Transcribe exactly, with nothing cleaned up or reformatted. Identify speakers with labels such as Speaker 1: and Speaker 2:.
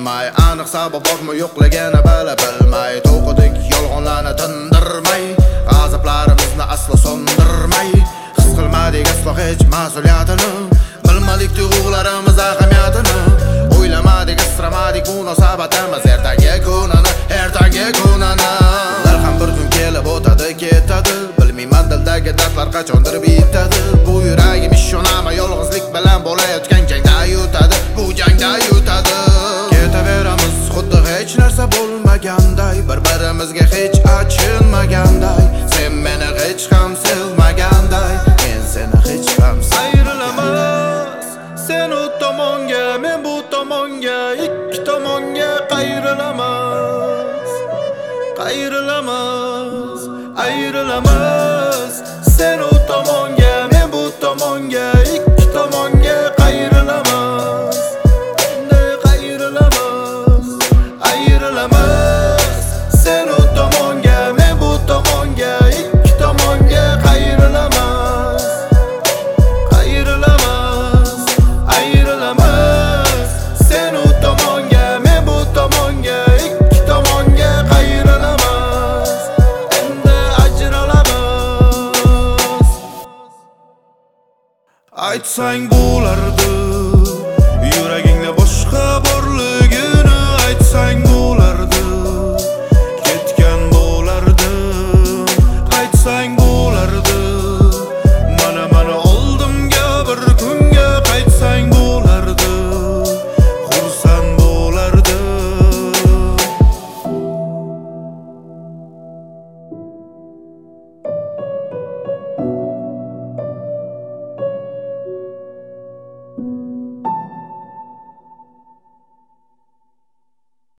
Speaker 1: tinmay, aniq sabab bormi yo'qligini bilib bilmay, to'qidik yolg'onlarni tindirmay, g'azablarimizni aslo so'ndirmay, his qilmadik aslo hech mas'uliyatini, bilmadik tuyg'ularimiz ahamiyatini, o'ylamadik, asramadik munosabatimiz ertangi kunini, ertangi kunini. Ular ham bir kun kelib o'tadi, ketadi, bilmayman dildagi dardlar qachondir bitadi. Bu yuragim ishonaman, yolg'izlik bilan bo'layotgan jangda yutadi, bu jangda yutadi. Ketaveramiz xuddi hech narsa bo'lmaganday, bir-birimizga hech achinmaganday, sen meni hech ham sevmaganday, men seni hech ham ayrilamas. Sen u tomonga, men bu tomonga, ikki tomonga qayrilamas, qayrilamas, ayrilamas. Sen u tomonga, men bu tomonga, ikki tomonga qayrilamas, qayrilamas, ayrilamas. Sen u tomonga, men bu tomonga, ikki tomonga qayrilamas, qayrilamas, ayrilamas. Sen u tomonga, men bu tomonga, ikki tomonga qayrilamas, endi ajralamas. Aytsang bo'lardi, yuragingda boshqa borligini aytsang